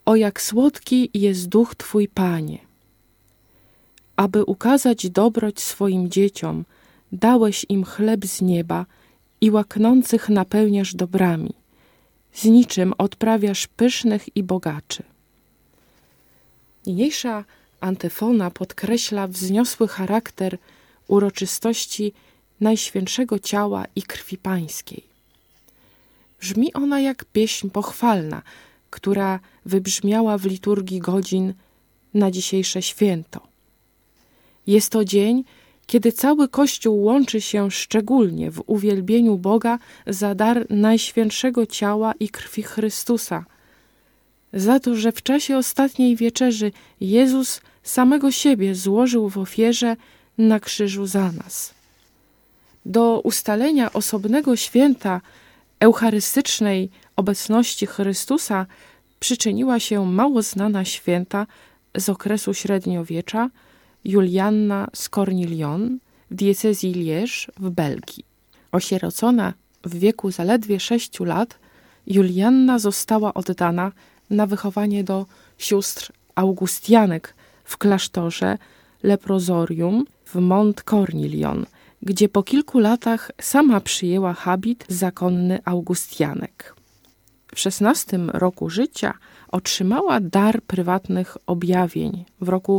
O, jak słodki jest duch Twój, Panie! Aby ukazać dobroć swoim dzieciom, dałeś im chleb z nieba i łaknących napełniasz dobrami. Z niczym odprawiasz pysznych i bogaczy. Niniejsza antyfona podkreśla wzniosły charakter uroczystości Najświętszego Ciała i Krwi Pańskiej. Brzmi ona jak pieśń pochwalna, która wybrzmiała w liturgii godzin na dzisiejsze święto. Jest to dzień, kiedy cały Kościół łączy się szczególnie w uwielbieniu Boga za dar Najświętszego Ciała i Krwi Chrystusa, za to, że w czasie ostatniej wieczerzy Jezus samego siebie złożył w ofierze na krzyżu za nas. Do ustalenia osobnego święta eucharystycznej obecności Chrystusa przyczyniła się mało znana święta z okresu średniowiecza, Julianna z Cornillon w diecezji Liège w Belgii. Osierocona w wieku zaledwie 6 lat, Julianna została oddana na wychowanie do sióstr augustianek w klasztorze Leprozorium w Mont Cornillon, gdzie po kilku latach sama przyjęła habit zakonny augustianek. W 16 roku życia otrzymała dar prywatnych objawień w roku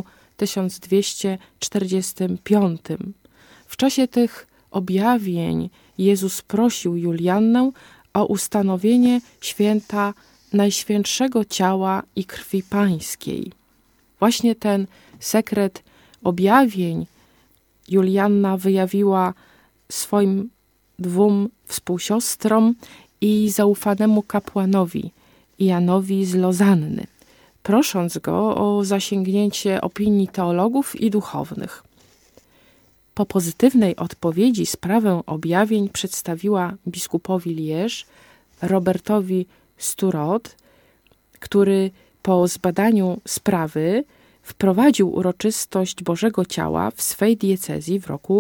1245. W czasie tych objawień Jezus prosił Juliannę o ustanowienie święta Najświętszego Ciała i Krwi Pańskiej. Właśnie ten sekret objawień Julianna wyjawiła swoim 2 współsiostrom i zaufanemu kapłanowi Janowi z Lozanny, prosząc go o zasięgnięcie opinii teologów i duchownych. Po pozytywnej odpowiedzi sprawę objawień przedstawiła biskupowi Liège, Robertowi Sturot, który po zbadaniu sprawy wprowadził uroczystość Bożego Ciała w swej diecezji w roku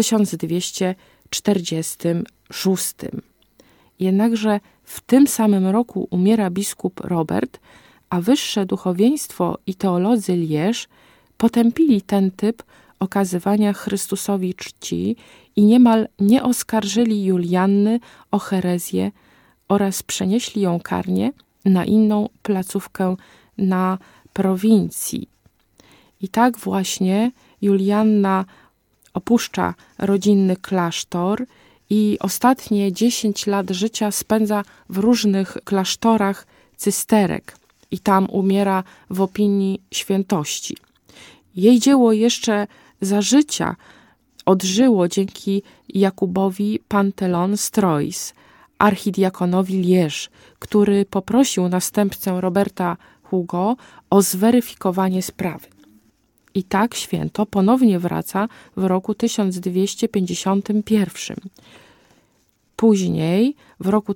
1246. Jednakże w tym samym roku umiera biskup Robert, a wyższe duchowieństwo i teolodzy Liège potępili ten typ okazywania Chrystusowi czci i niemal nie oskarżyli Julianny o herezję oraz przenieśli ją karnie na inną placówkę na prowincji. I tak właśnie Julianna opuszcza rodzinny klasztor i ostatnie 10 lat życia spędza w różnych klasztorach cysterek i tam umiera w opinii świętości. Jej dzieło jeszcze za życia odżyło dzięki Jakubowi Pantelon z Troyes, archidiakonowi Liège, który poprosił następcę Roberta Hugo o zweryfikowanie sprawy. I tak święto ponownie wraca w roku 1251. Później, w roku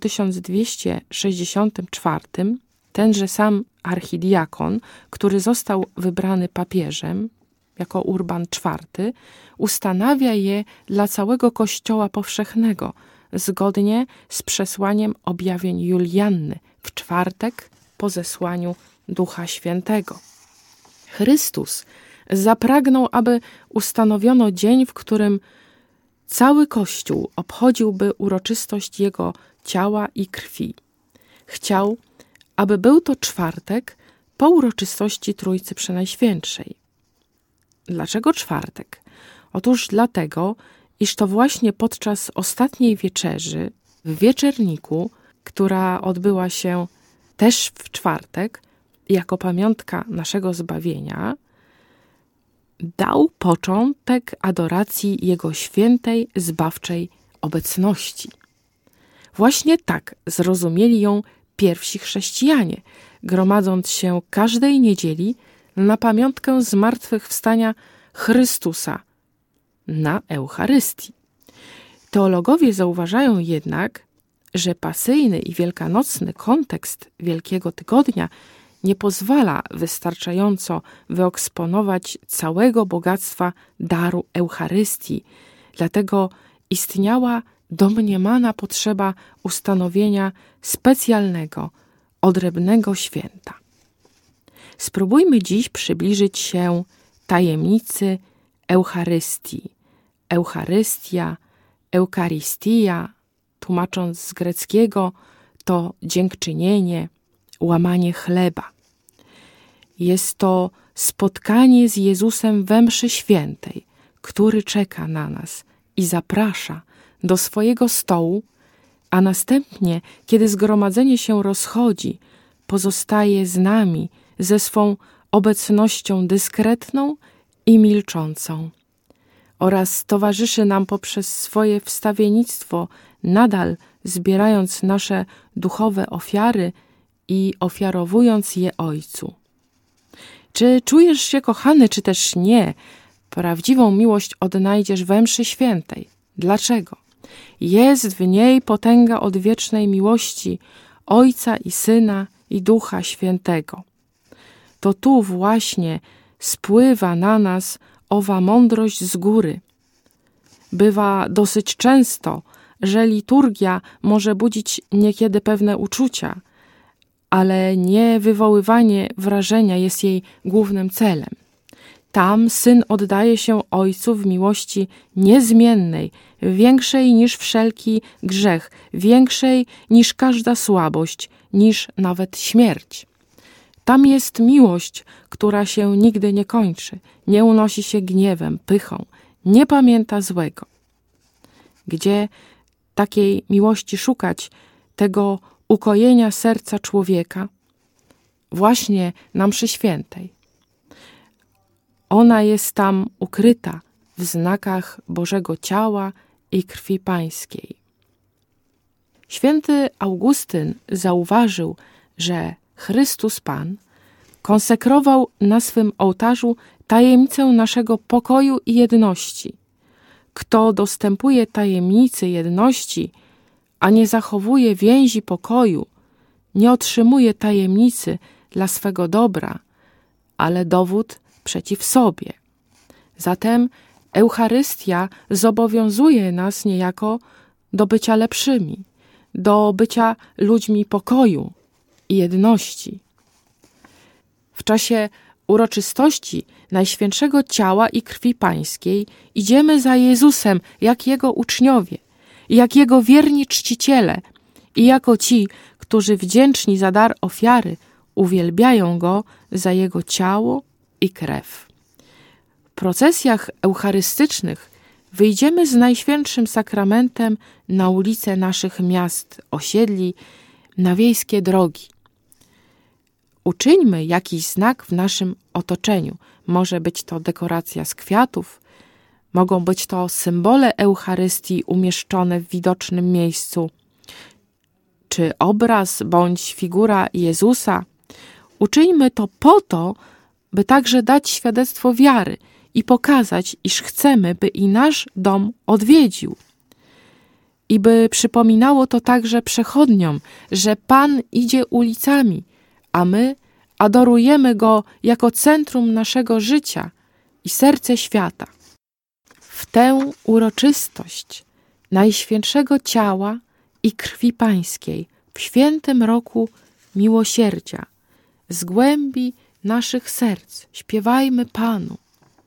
1264, tenże sam archidiakon, który został wybrany papieżem jako Urban IV, ustanawia je dla całego Kościoła powszechnego, zgodnie z przesłaniem objawień Julianny w czwartek po zesłaniu Ducha Świętego. Chrystus zapragnął, aby ustanowiono dzień, w którym cały Kościół obchodziłby uroczystość Jego ciała i krwi. Chciał, aby był to czwartek po uroczystości Trójcy Przenajświętszej. Dlaczego czwartek? Otóż dlatego, iż to właśnie podczas ostatniej wieczerzy w Wieczerniku, która odbyła się też w czwartek, jako pamiątka naszego zbawienia, dał początek adoracji Jego świętej, zbawczej obecności. Właśnie tak zrozumieli ją pierwsi chrześcijanie, gromadząc się każdej niedzieli na pamiątkę zmartwychwstania Chrystusa na Eucharystii. Teologowie zauważają jednak, że pasyjny i wielkanocny kontekst Wielkiego Tygodnia nie pozwala wystarczająco wyeksponować całego bogactwa daru Eucharystii, dlatego istniała domniemana potrzeba ustanowienia specjalnego, odrębnego święta. Spróbujmy dziś przybliżyć się tajemnicy Eucharystii. Eucharystia, Eucharistia, tłumacząc z greckiego, to dziękczynienie, łamanie chleba. Jest to spotkanie z Jezusem we mszy świętej, który czeka na nas i zaprasza do swojego stołu, a następnie, kiedy zgromadzenie się rozchodzi, pozostaje z nami ze swą obecnością dyskretną i milczącą oraz towarzyszy nam poprzez swoje wstawiennictwo, nadal zbierając nasze duchowe ofiary i ofiarowując je Ojcu. Czy czujesz się kochany, czy też nie? Prawdziwą miłość odnajdziesz we mszy świętej. Dlaczego? Jest w niej potęga odwiecznej miłości Ojca i Syna i Ducha Świętego. To tu właśnie spływa na nas owa mądrość z góry. Bywa dosyć często, że liturgia może budzić niekiedy pewne uczucia, ale nie wywoływanie wrażenia jest jej głównym celem. Tam Syn oddaje się Ojcu w miłości niezmiennej, większej niż wszelki grzech, większej niż każda słabość, niż nawet śmierć. Tam jest miłość, która się nigdy nie kończy, nie unosi się gniewem, pychą, nie pamięta złego. Gdzie takiej miłości szukać, tego ukojenia serca człowieka? Właśnie na mszy świętej. Ona jest tam ukryta w znakach Bożego Ciała i Krwi Pańskiej. Święty Augustyn zauważył, że Chrystus Pan konsekrował na swym ołtarzu tajemnicę naszego pokoju i jedności. Kto dostępuje tajemnicy jedności, a nie zachowuje więzi pokoju, nie otrzymuje tajemnicy dla swego dobra, ale dowód przeciw sobie. Zatem Eucharystia zobowiązuje nas niejako do bycia lepszymi, do bycia ludźmi pokoju i jedności. W czasie uroczystości Najświętszego Ciała i Krwi Pańskiej idziemy za Jezusem jak Jego uczniowie, jak Jego wierni czciciele i jako ci, którzy wdzięczni za dar ofiary uwielbiają Go za Jego ciało i krew. W procesjach eucharystycznych wyjdziemy z Najświętszym Sakramentem na ulice naszych miast, osiedli, na wiejskie drogi. Uczyńmy jakiś znak w naszym otoczeniu. Może być to dekoracja z kwiatów, mogą być to symbole Eucharystii umieszczone w widocznym miejscu, czy obraz bądź figura Jezusa. Uczyńmy to po to, by także dać świadectwo wiary i pokazać, iż chcemy, by i nasz dom odwiedził. I by przypominało to także przechodniom, że Pan idzie ulicami, a my adorujemy Go jako centrum naszego życia i serce świata. W tę uroczystość Najświętszego Ciała i Krwi Pańskiej w świętym roku miłosierdzia z głębi naszych serc śpiewajmy Panu.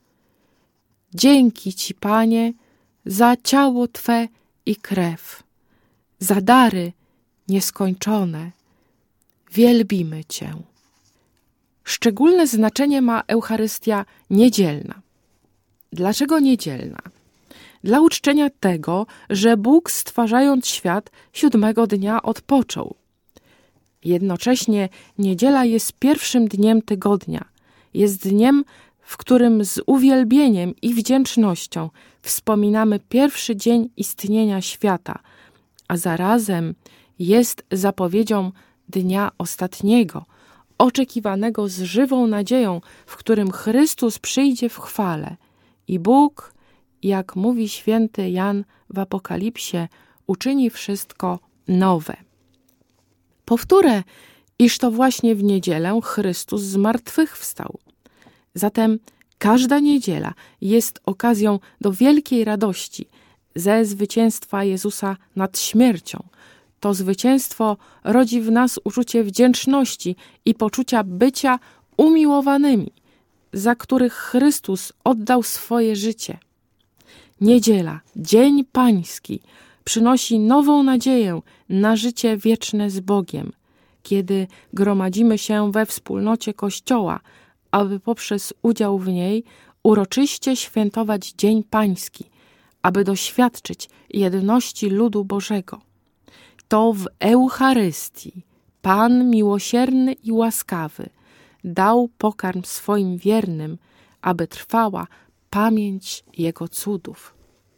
Dzięki Ci, Panie, za ciało Twe i krew, za dary nieskończone. Wielbimy Cię. Szczególne znaczenie ma Eucharystia niedzielna. Dlaczego niedzielna? Dla uczczenia tego, że Bóg, stwarzając świat, 7 dnia odpoczął. Jednocześnie niedziela jest pierwszym dniem tygodnia. Jest dniem, w którym z uwielbieniem i wdzięcznością wspominamy pierwszy dzień istnienia świata, a zarazem jest zapowiedzią dnia ostatniego, oczekiwanego z żywą nadzieją, w którym Chrystus przyjdzie w chwale i Bóg, jak mówi święty Jan w Apokalipsie, uczyni wszystko nowe. Powtórzę, iż to właśnie w niedzielę Chrystus zmartwychwstał. Zatem każda niedziela jest okazją do wielkiej radości ze zwycięstwa Jezusa nad śmiercią. To zwycięstwo rodzi w nas uczucie wdzięczności i poczucia bycia umiłowanymi, za których Chrystus oddał swoje życie. Niedziela, Dzień Pański, przynosi nową nadzieję na życie wieczne z Bogiem, kiedy gromadzimy się we wspólnocie Kościoła, aby poprzez udział w niej uroczyście świętować Dzień Pański, aby doświadczyć jedności ludu Bożego. To w Eucharystii Pan miłosierny i łaskawy dał pokarm swoim wiernym, aby trwała pamięć Jego cudów.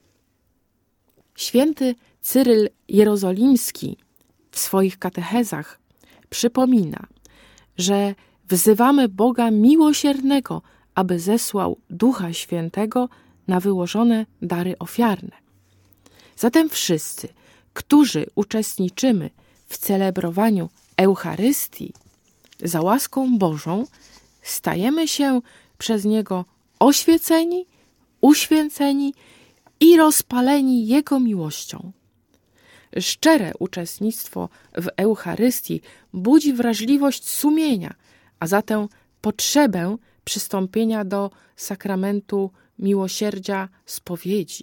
Święty Cyryl Jerozolimski w swoich katechezach przypomina, że wzywamy Boga miłosiernego, aby zesłał Ducha Świętego na wyłożone dary ofiarne. Zatem wszyscy, którzy uczestniczymy w celebrowaniu Eucharystii, za łaską Bożą stajemy się przez Niego oświeceni, uświęceni i rozpaleni Jego miłością. Szczere uczestnictwo w Eucharystii budzi wrażliwość sumienia, a zatem potrzebę przystąpienia do sakramentu miłosierdzia spowiedzi.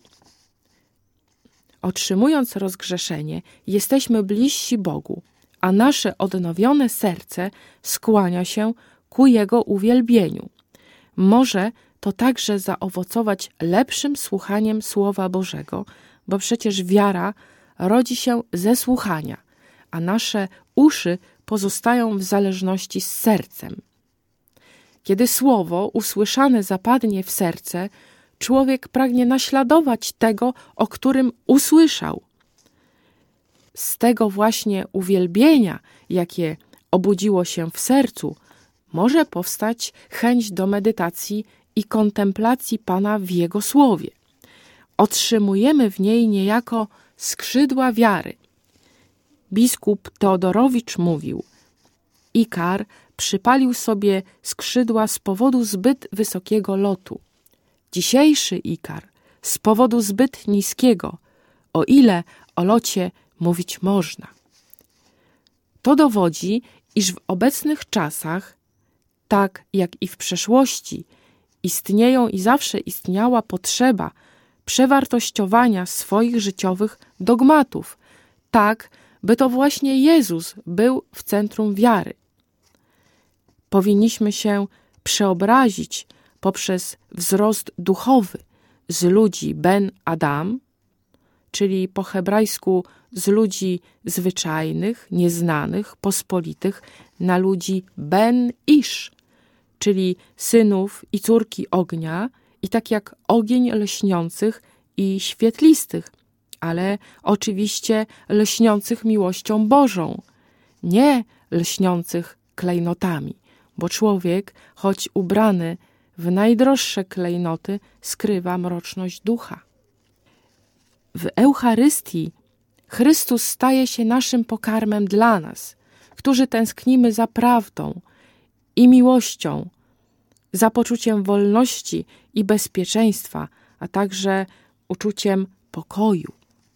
Otrzymując rozgrzeszenie, jesteśmy bliżsi Bogu, a nasze odnowione serce skłania się ku Jego uwielbieniu. Może to także zaowocować lepszym słuchaniem Słowa Bożego, bo przecież wiara rodzi się ze słuchania, a nasze uszy pozostają w zależności z sercem. Kiedy Słowo usłyszane zapadnie w serce, człowiek pragnie naśladować tego, o którym usłyszał. Z tego właśnie uwielbienia, jakie obudziło się w sercu, może powstać chęć do medytacji i kontemplacji Pana w Jego Słowie. Otrzymujemy w niej niejako skrzydła wiary. Biskup Teodorowicz mówił: Ikar przypalił sobie skrzydła z powodu zbyt wysokiego lotu. Dzisiejszy Ikar z powodu zbyt niskiego, o ile o locie mówić można. To dowodzi, iż w obecnych czasach, tak jak i w przeszłości, istnieją i zawsze istniała potrzeba przewartościowania swoich życiowych dogmatów, tak by to właśnie Jezus był w centrum wiary. Powinniśmy się przeobrazić poprzez wzrost duchowy z ludzi Ben Adam, czyli po hebrajsku z ludzi zwyczajnych, nieznanych, pospolitych, na ludzi Ben Ish, czyli synów i córki ognia, i tak jak ogień lśniących i świetlistych, ale oczywiście lśniących miłością Bożą, nie lśniących klejnotami, bo człowiek, choć ubrany w najdroższe klejnoty, skrywa mroczność ducha. W Eucharystii Chrystus staje się naszym pokarmem dla nas, którzy tęsknimy za prawdą i miłością, za poczuciem wolności i bezpieczeństwa, a także uczuciem pokoju.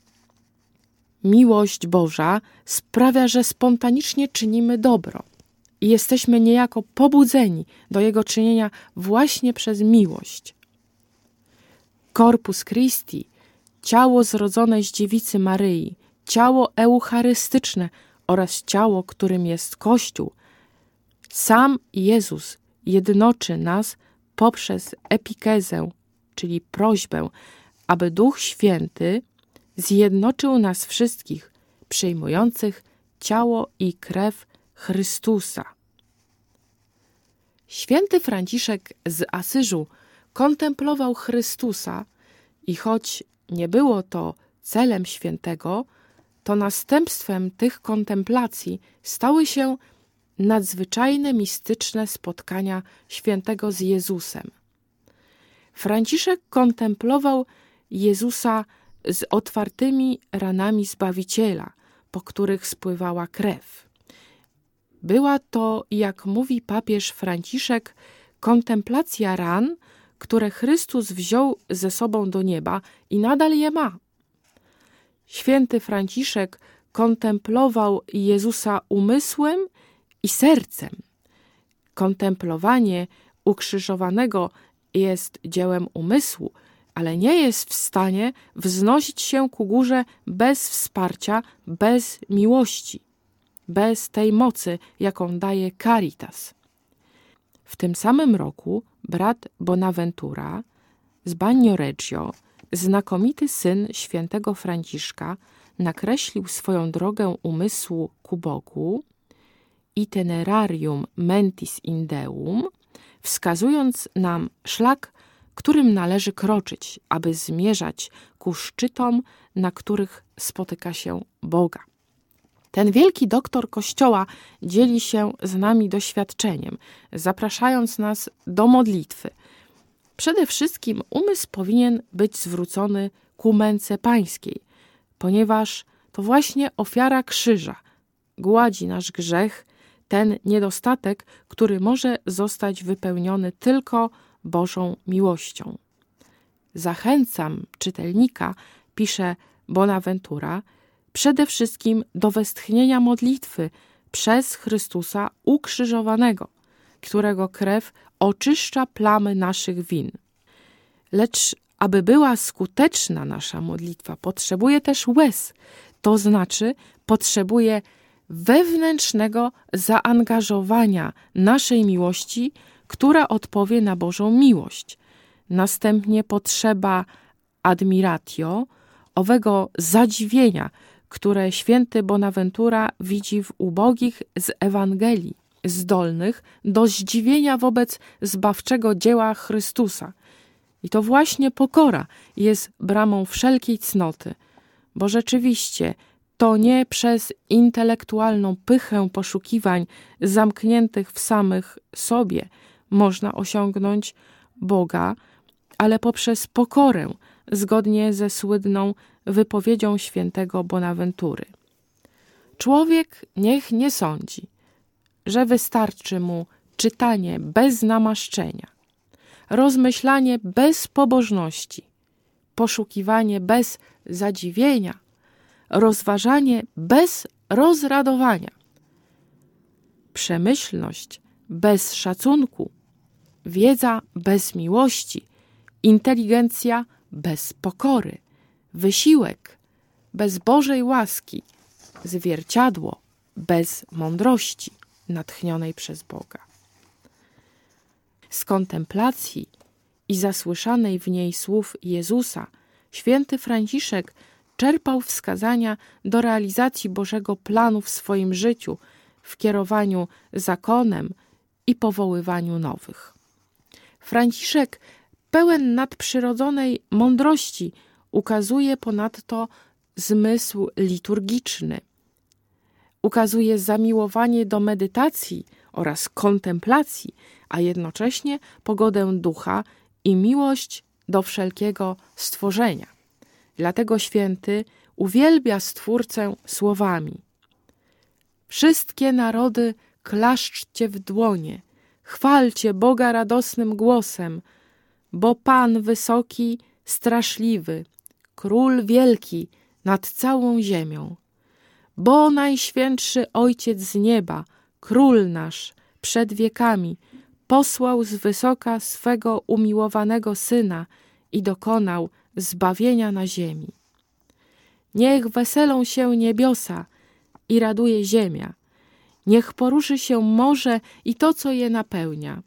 Miłość Boża sprawia, że spontanicznie czynimy dobro i jesteśmy niejako pobudzeni do jego czynienia właśnie przez miłość. Corpus Christi, ciało zrodzone z dziewicy Maryi, ciało eucharystyczne oraz ciało, którym jest Kościół, sam Jezus jednoczy nas poprzez epikezę, czyli prośbę, aby Duch Święty zjednoczył nas wszystkich, przyjmujących ciało i krew Chrystusa. Święty Franciszek z Asyżu kontemplował Chrystusa i choć nie było to celem świętego, to następstwem tych kontemplacji stały się nadzwyczajne, mistyczne spotkania świętego z Jezusem. Franciszek kontemplował Jezusa z otwartymi ranami Zbawiciela, po których spływała krew. Była to, jak mówi papież Franciszek, kontemplacja ran, które Chrystus wziął ze sobą do nieba i nadal je ma. Święty Franciszek kontemplował Jezusa umysłem i sercem. Kontemplowanie ukrzyżowanego jest dziełem umysłu, ale nie jest w stanie wznosić się ku górze bez wsparcia, bez miłości, bez tej mocy, jaką daje Caritas. W tym samym roku brat Bonaventura z Bagnoregio, znakomity syn świętego Franciszka, nakreślił swoją drogę umysłu ku Bogu, Itinerarium mentis in Deum, wskazując nam szlak, którym należy kroczyć, aby zmierzać ku szczytom, na których spotyka się Boga. Ten wielki doktor Kościoła dzieli się z nami doświadczeniem, zapraszając nas do modlitwy. Przede wszystkim umysł powinien być zwrócony ku męce pańskiej, ponieważ to właśnie ofiara krzyża gładzi nasz grzech, ten niedostatek, który może zostać wypełniony tylko Bożą miłością. Zachęcam czytelnika, pisze Bonaventura, przede wszystkim do westchnienia modlitwy przez Chrystusa ukrzyżowanego, którego krew oczyszcza plamy naszych win. Lecz aby była skuteczna nasza modlitwa, potrzebuje też łez, to znaczy potrzebuje wewnętrznego zaangażowania naszej miłości, która odpowie na Bożą miłość. Następnie potrzeba admiratio, owego zadziwienia, które święty Bonaventura widzi w ubogich z Ewangelii, zdolnych do zdziwienia wobec zbawczego dzieła Chrystusa. I to właśnie pokora jest bramą wszelkiej cnoty, bo rzeczywiście to nie przez intelektualną pychę poszukiwań zamkniętych w samych sobie można osiągnąć Boga, ale poprzez pokorę, zgodnie ze słynną wypowiedzią świętego Bonaventury. Człowiek niech nie sądzi, że wystarczy mu czytanie bez namaszczenia, rozmyślanie bez pobożności, poszukiwanie bez zadziwienia, rozważanie bez rozradowania, przemyślność bez szacunku, wiedza bez miłości, inteligencja bez pokory, wysiłek bez Bożej łaski, zwierciadło bez mądrości natchnionej przez Boga. Z kontemplacji i zasłyszanej w niej słów Jezusa święty Franciszek czerpał wskazania do realizacji Bożego planu w swoim życiu, w kierowaniu zakonem i powoływaniu nowych. Franciszek, pełen nadprzyrodzonej mądrości, ukazuje ponadto zmysł liturgiczny. Ukazuje zamiłowanie do medytacji oraz kontemplacji, a jednocześnie pogodę ducha i miłość do wszelkiego stworzenia. Dlatego święty uwielbia Stwórcę słowami: wszystkie narody klaszczcie w dłonie, chwalcie Boga radosnym głosem, bo Pan wysoki, straszliwy, Król wielki nad całą ziemią. Bo Najświętszy Ojciec z nieba, Król nasz, przed wiekami, posłał z wysoka swego umiłowanego Syna i dokonał zbawienia na ziemi. Niech weselą się niebiosa i raduje ziemia. Niech poruszy się morze i to, co je napełnia.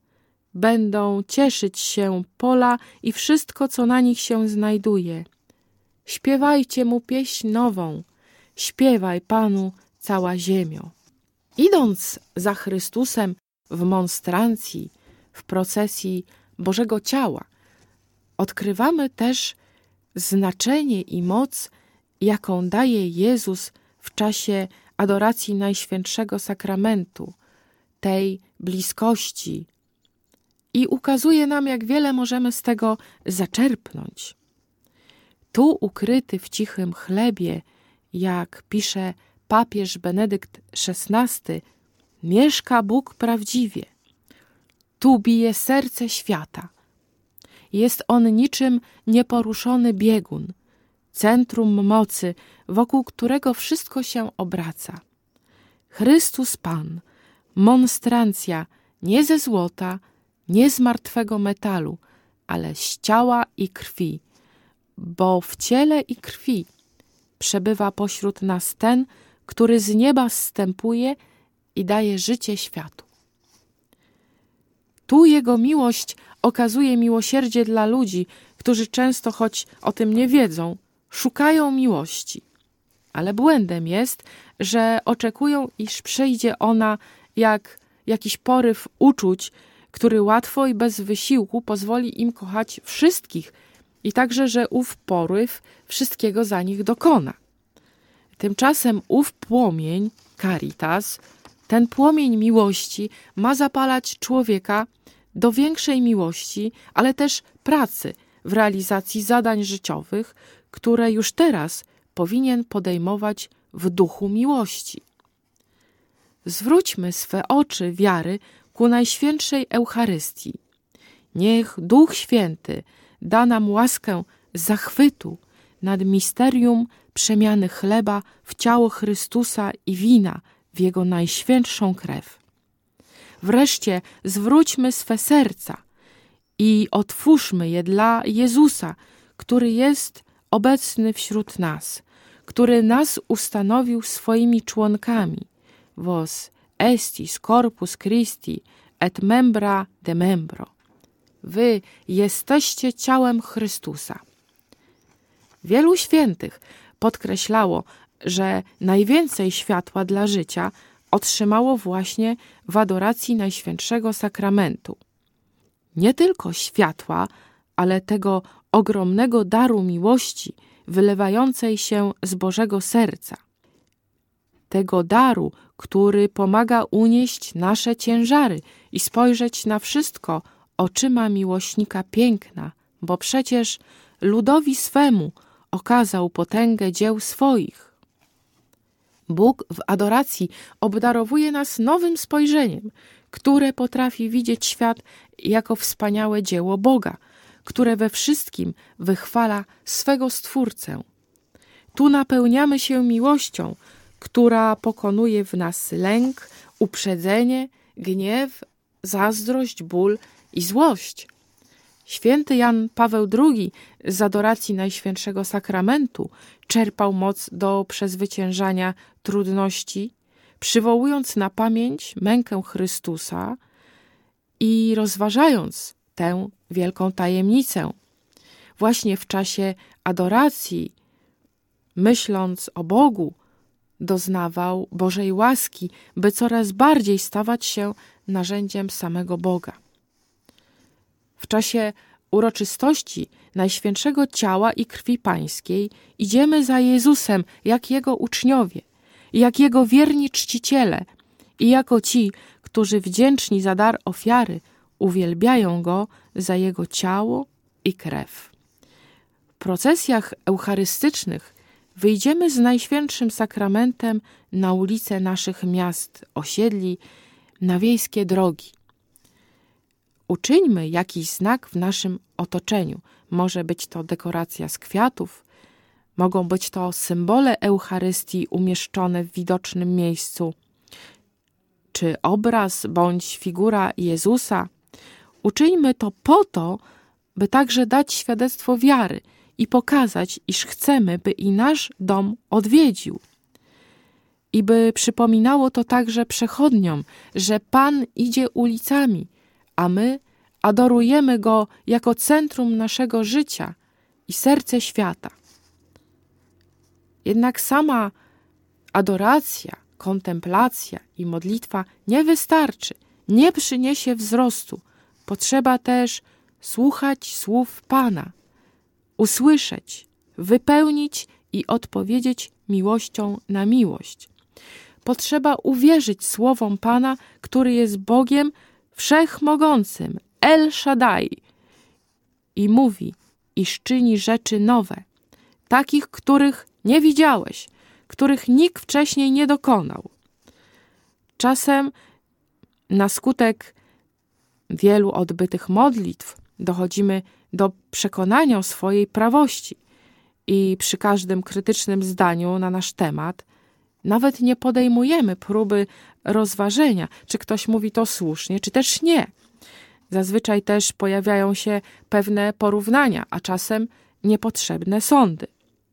Będą cieszyć się pola i wszystko, co na nich się znajduje. Śpiewajcie Mu pieśń nową. Śpiewaj Panu cała ziemio. Idąc za Chrystusem w monstrancji, w procesji Bożego Ciała, odkrywamy też znaczenie i moc, jaką daje Jezus w czasie adoracji Najświętszego Sakramentu, tej bliskości, i ukazuje nam, jak wiele możemy z tego zaczerpnąć. Tu ukryty w cichym chlebie, jak pisze papież Benedykt XVI, mieszka Bóg prawdziwie. Tu bije serce świata. Jest on niczym nieporuszony biegun, centrum mocy, wokół którego wszystko się obraca. Chrystus Pan, monstrancja, nie ze złota, nie z martwego metalu, ale z ciała i krwi, bo w ciele i krwi przebywa pośród nas ten, który z nieba zstępuje i daje życie światu. Tu Jego miłość okazuje miłosierdzie dla ludzi, którzy często, choć o tym nie wiedzą, szukają miłości. Ale błędem jest, że oczekują, iż przyjdzie ona jak jakiś poryw uczuć, który łatwo i bez wysiłku pozwoli im kochać wszystkich i także, że ów poryw wszystkiego za nich dokona. Tymczasem ów płomień, caritas, ten płomień miłości ma zapalać człowieka do większej miłości, ale też pracy w realizacji zadań życiowych, które już teraz powinien podejmować w duchu miłości. Zwróćmy swe oczy wiary ku Najświętszej Eucharystii. Niech Duch Święty da nam łaskę zachwytu nad misterium przemiany chleba w ciało Chrystusa i wina w Jego najświętszą krew. Wreszcie zwróćmy swe serca i otwórzmy je dla Jezusa, który jest obecny wśród nas, który nas ustanowił swoimi członkami. Vos estis corpus Christi et membra de membro. Wy jesteście ciałem Chrystusa. Wielu świętych podkreślało, że najwięcej światła dla życia otrzymało właśnie w adoracji Najświętszego Sakramentu. Nie tylko światła, ale tego ogromnego daru miłości wylewającej się z Bożego serca. Tego daru, który pomaga unieść nasze ciężary i spojrzeć na wszystko oczyma miłośnika piękna, bo przecież ludowi swemu okazał potęgę dzieł swoich. Bóg w adoracji obdarowuje nas nowym spojrzeniem, które potrafi widzieć świat jako wspaniałe dzieło Boga, które we wszystkim wychwala swego Stwórcę. Tu napełniamy się miłością, która pokonuje w nas lęk, uprzedzenie, gniew, zazdrość, ból i złość. Święty Jan Paweł II z adoracji Najświętszego Sakramentu czerpał moc do przezwyciężania trudności, przywołując na pamięć mękę Chrystusa i rozważając tę wielką tajemnicę. Właśnie w czasie adoracji, myśląc o Bogu, doznawał Bożej łaski, by coraz bardziej stawać się narzędziem samego Boga. W czasie uroczystości Najświętszego Ciała i Krwi Pańskiej idziemy za Jezusem jak Jego uczniowie, jak Jego wierni czciciele i jako ci, którzy wdzięczni za dar ofiary uwielbiają Go za Jego ciało i krew. W procesjach eucharystycznych wyjdziemy z Najświętszym Sakramentem na ulice naszych miast, osiedli, na wiejskie drogi. Uczyńmy jakiś znak w naszym otoczeniu. Może być to dekoracja z kwiatów, mogą być to symbole Eucharystii umieszczone w widocznym miejscu, czy obraz bądź figura Jezusa. Uczyńmy to po to, by także dać świadectwo wiary i pokazać, iż chcemy, by i nasz dom odwiedził. I by przypominało to także przechodniom, że Pan idzie ulicami, a my adorujemy Go jako centrum naszego życia i serce świata. Jednak sama adoracja, kontemplacja i modlitwa nie wystarczy, nie przyniesie wzrostu. Potrzeba też słuchać słów Pana, usłyszeć, wypełnić i odpowiedzieć miłością na miłość. Potrzeba uwierzyć słowom Pana, który jest Bogiem wszechmogącym, El Shaddai, i mówi, iż czyni rzeczy nowe, takich, których nie widziałeś, których nikt wcześniej nie dokonał. Czasem na skutek wielu odbytych modlitw dochodzimy do przekonania o swojej prawości i przy każdym krytycznym zdaniu na nasz temat Nawet nie podejmujemy próby rozważenia, czy ktoś mówi to słusznie, czy też nie. Zazwyczaj też pojawiają się pewne porównania, a czasem niepotrzebne sądy.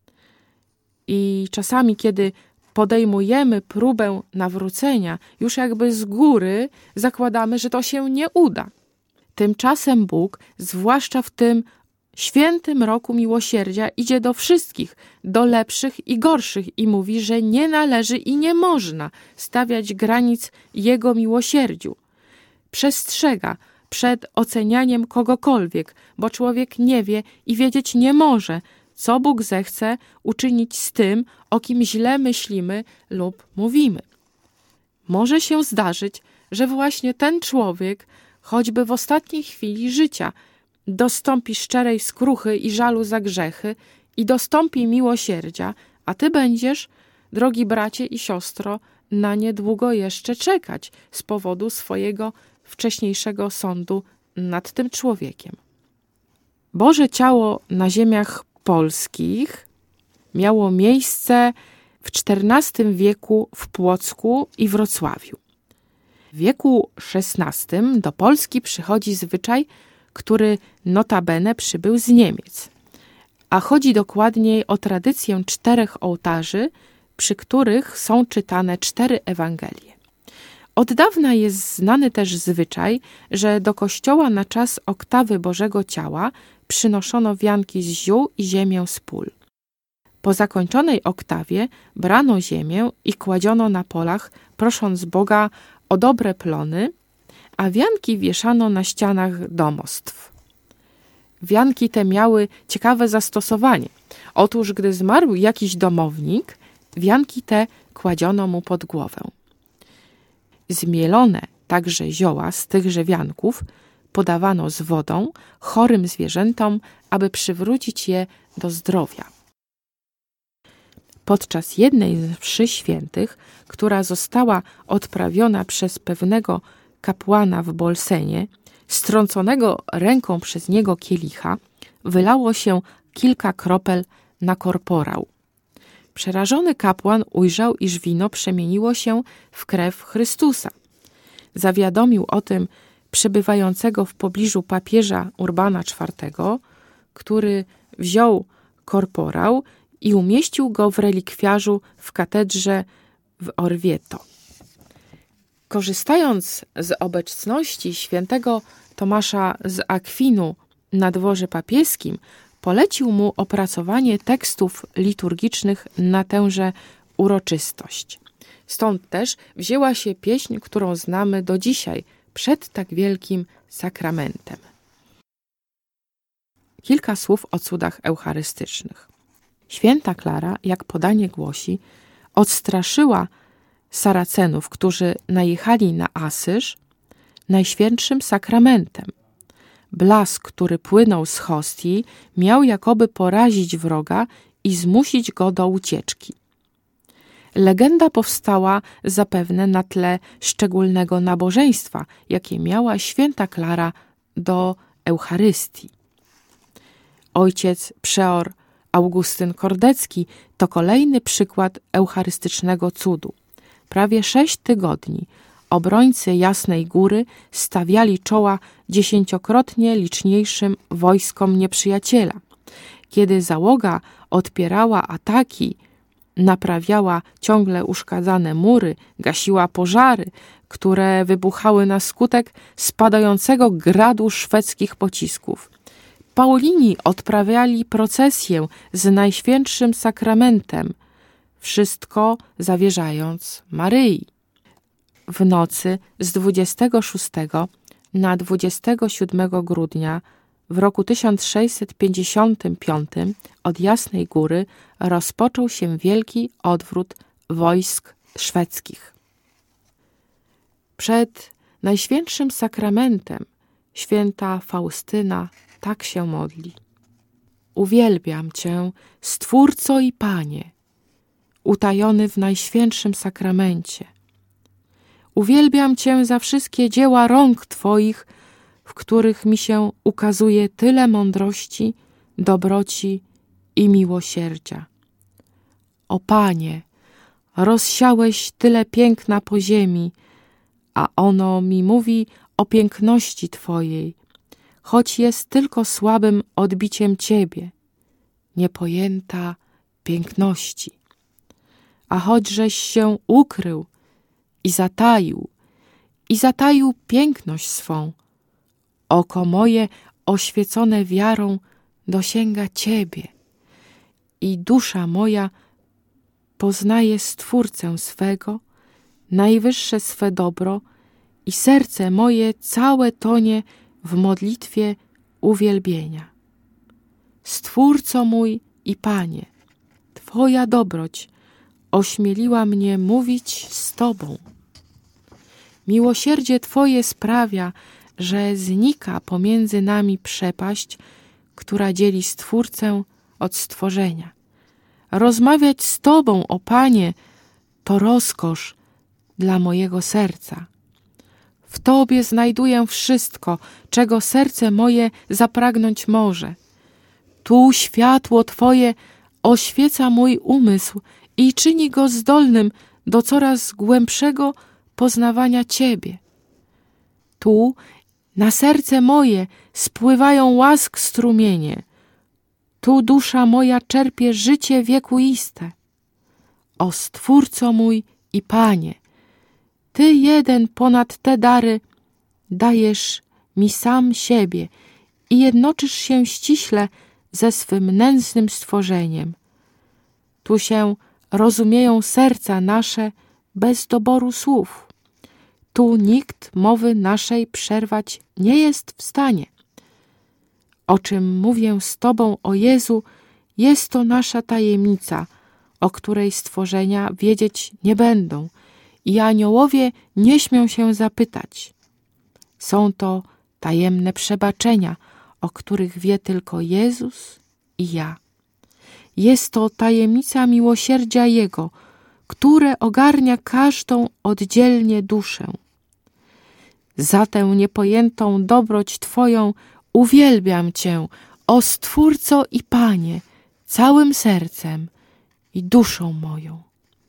I czasami, kiedy podejmujemy próbę nawrócenia, już jakby z góry zakładamy, że to się nie uda. Tymczasem Bóg, zwłaszcza w tym świętym roku miłosierdzia, idzie do wszystkich, do lepszych i gorszych i mówi, że nie należy i nie można stawiać granic Jego miłosierdziu. Przestrzega przed ocenianiem kogokolwiek, bo człowiek nie wie i wiedzieć nie może, co Bóg zechce uczynić z tym, o kim źle myślimy lub mówimy. Może się zdarzyć, że właśnie ten człowiek, choćby w ostatniej chwili życia, dostąpi szczerej skruchy i żalu za grzechy i dostąpi miłosierdzia, a ty będziesz, drogi bracie i siostro, na niedługo jeszcze czekać z powodu swojego wcześniejszego sądu nad tym człowiekiem. Boże ciało na ziemiach polskich miało miejsce w XIV wieku w Płocku i Wrocławiu. W wieku XVI do Polski przychodzi zwyczaj, który notabene przybył z Niemiec, a chodzi dokładniej o tradycję 4 ołtarzy, przy których są czytane 4 Ewangelie. Od dawna jest znany też zwyczaj, że do kościoła na czas oktawy Bożego Ciała przynoszono wianki z ziół i ziemię z pól. Po zakończonej oktawie brano ziemię i kładziono na polach, prosząc Boga o dobre plony, a wianki wieszano na ścianach domostw. Wianki te miały ciekawe zastosowanie. Otóż, gdy zmarł jakiś domownik, wianki te kładziono mu pod głowę. Zmielone także zioła z tychże wianków podawano z wodą chorym zwierzętom, aby przywrócić je do zdrowia. Podczas jednej z mszy świętych, która została odprawiona przez pewnego kapłana w Bolsenie, strąconego ręką przez niego kielicha, wylało się kilka kropel na korporał. Przerażony kapłan ujrzał, iż wino przemieniło się w krew Chrystusa. Zawiadomił o tym przebywającego w pobliżu papieża Urbana IV, który wziął korporał i umieścił go w relikwiarzu w katedrze w Orvieto. Korzystając z obecności świętego Tomasza z Akwinu na dworze papieskim, polecił mu opracowanie tekstów liturgicznych na tęże uroczystość. Stąd też wzięła się pieśń, którą znamy do dzisiaj, przed tak wielkim sakramentem. Kilka słów o cudach eucharystycznych. Święta Klara, jak podanie głosi, odstraszyła Saracenów, którzy najechali na Asyż, najświętszym sakramentem. Blask, który płynął z hostii, miał jakoby porazić wroga i zmusić go do ucieczki. Legenda powstała zapewne na tle szczególnego nabożeństwa, jakie miała święta Klara do Eucharystii. Ojciec przeor Augustyn Kordecki to kolejny przykład eucharystycznego cudu. Prawie 6 tygodni obrońcy Jasnej Góry stawiali czoła 10-krotnie liczniejszym wojskom nieprzyjaciela. Kiedy załoga odpierała ataki, naprawiała ciągle uszkadzane mury, gasiła pożary, które wybuchały na skutek spadającego gradu szwedzkich pocisków. Paulini odprawiali procesję z Najświętszym Sakramentem, wszystko zawierzając Maryi. W nocy z 26 na 27 grudnia w roku 1655 od Jasnej Góry rozpoczął się wielki odwrót wojsk szwedzkich. Przed Najświętszym Sakramentem święta Faustyna tak się modli. Uwielbiam Cię, Stwórco i Panie, utajony w Najświętszym Sakramencie. Uwielbiam Cię za wszystkie dzieła rąk Twoich, w których mi się ukazuje tyle mądrości, dobroci i miłosierdzia. O Panie, rozsiałeś tyle piękna po ziemi, a ono mi mówi o piękności Twojej, choć jest tylko słabym odbiciem Ciebie, niepojęta piękności. A choćżeś się ukrył i zataił piękność swą, oko moje oświecone wiarą dosięga Ciebie i dusza moja poznaje Stwórcę swego, najwyższe swe dobro i serce moje całe tonie w modlitwie uwielbienia. Stwórco mój i Panie, Twoja dobroć ośmieliła mnie mówić z Tobą. Miłosierdzie Twoje sprawia, że znika pomiędzy nami przepaść, która dzieli Stwórcę od stworzenia. Rozmawiać z Tobą, o Panie, to rozkosz dla mojego serca. W Tobie znajduję wszystko, czego serce moje zapragnąć może. Tu światło Twoje oświeca mój umysł i czyni go zdolnym do coraz głębszego poznawania Ciebie. Tu na serce moje spływają łask strumienie. Tu dusza moja czerpie życie wiekuiste. O Stwórco mój i Panie, Ty jeden ponad te dary dajesz mi sam siebie i jednoczysz się ściśle ze swym nędznym stworzeniem. Tu się rozumieją serca nasze bez doboru słów. Tu nikt mowy naszej przerwać nie jest w stanie. O czym mówię z Tobą, o Jezu, jest to nasza tajemnica, o której stworzenia wiedzieć nie będą i aniołowie nie śmią się zapytać. Są to tajemne przebaczenia, o których wie tylko Jezus i ja. Jest to tajemnica miłosierdzia Jego, które ogarnia każdą oddzielnie duszę. Za tę niepojętą dobroć Twoją uwielbiam Cię, o Stwórco i Panie, całym sercem i duszą moją.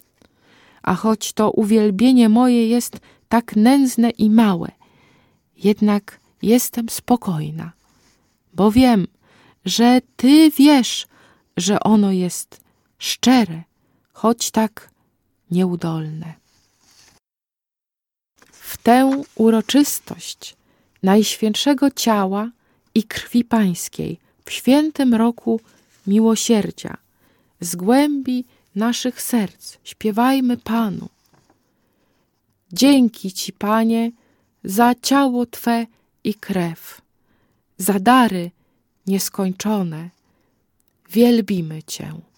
A choć to uwielbienie moje jest tak nędzne i małe, jednak jestem spokojna, bo wiem, że Ty wiesz, że ono jest szczere, choć tak nieudolne. W tę uroczystość Najświętszego Ciała i Krwi Pańskiej w świętym roku miłosierdzia z głębi naszych serc śpiewajmy Panu. Dzięki Ci, Panie, za ciało Twe i krew, za dary nieskończone. Wielbimy Cię.